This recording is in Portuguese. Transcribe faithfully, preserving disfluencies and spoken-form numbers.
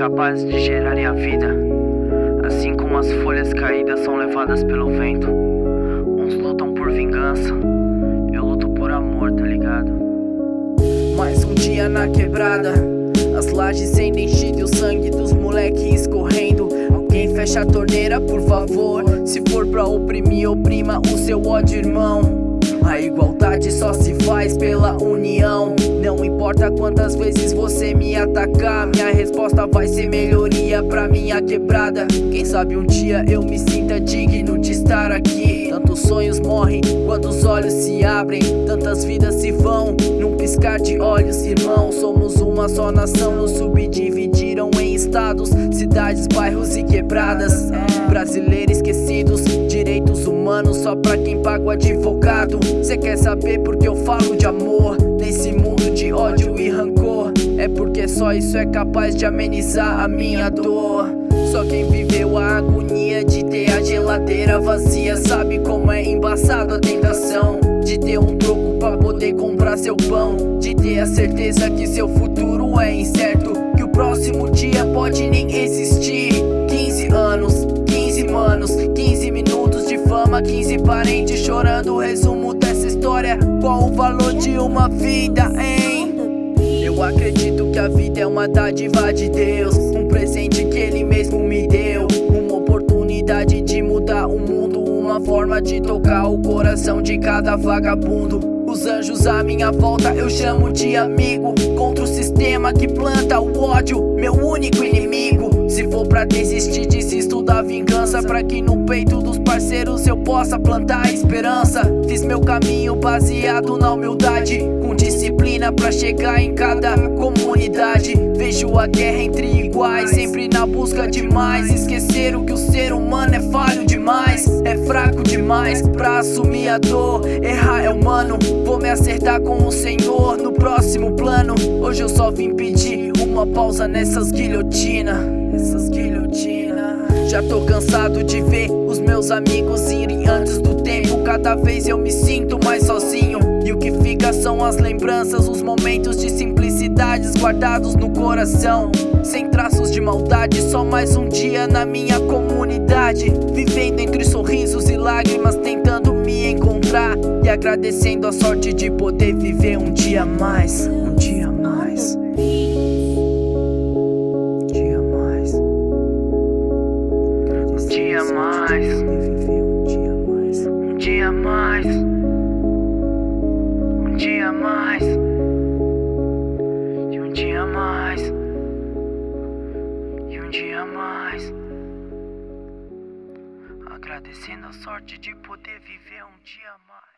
capazes de gerarem a vida, assim como as folhas caídas são levadas pelo vento. Uns lutam por vingança, eu luto por amor, tá ligado? Mais um dia na quebrada, as lajes sendo enchidas e o sangue dos moleque escorrendo. Alguém fecha a torneira, por favor. Se for pra oprimir, oprima o seu ódio, irmão. A igualdade só se faz pela união. Não importa quantas vezes você me atacar, minha resposta vai ser melhoria pra minha quebrada. Quem sabe um dia eu me sinta digno de estar aqui. Tantos sonhos morrem quando os olhos se abrem, tantas vidas se vão num piscar de olhos, irmão. Somos uma só nação, nos subdividiram em estados, cidades, bairros e quebradas. Brasileiros esquecidos, direitos humanos só pra quem paga o advogado. Cê quer saber por que eu falo de amor nesse mundo de ódio e rancor? É porque só isso é capaz de amenizar a minha dor. Só quem viveu a agonia de ter a geladeira vazia sabe como é embaçado a tentação de ter um troco pra poder comprar seu pão, de ter a certeza que seu futuro é incerto, que o próximo dia pode nem existir. Quinze anos, quinze manos, quinze minutos de fama, quinze parentes chorando o resumo dessa história. Qual o valor de uma vida, hein? Eu acredito que a vida é uma dádiva de Deus, um presente que Ele mesmo me deu, uma oportunidade de mudar o mundo, uma forma de tocar o coração de cada vagabundo. Os anjos à minha volta eu chamo de amigo, contra o sistema que planta o ódio, meu único inimigo. Se for pra desistir, desisto da vingança, pra que no peito dos parceiros eu possa plantar esperança. Fiz meu caminho baseado na humildade, com disciplina pra chegar em cada comunidade. Vejo a guerra entre iguais, sempre na busca de mais. Esqueceram que o ser humano é falho demais, é fraco demais pra assumir a dor. Errar é humano, vou me acertar com o Senhor no próximo plano. Hoje eu só vim pedir uma pausa nessas guilhotinas, essas guilhotinas. Já tô cansado de ver os meus amigos irem antes do tempo. Cada vez eu me sinto mais sozinho, e o que fica são as lembranças, os momentos de simplicidades guardados no coração, sem traços de maldade. Só mais um dia na minha comunidade, vivendo entre sorrisos e lágrimas, tentando me encontrar e agradecendo a sorte de poder viver um dia a mais, um dia a mais. Um dia a mais, um dia a mais, um dia a mais, e um dia a mais, e um dia a mais. Agradecendo a sorte de poder viver um dia a mais.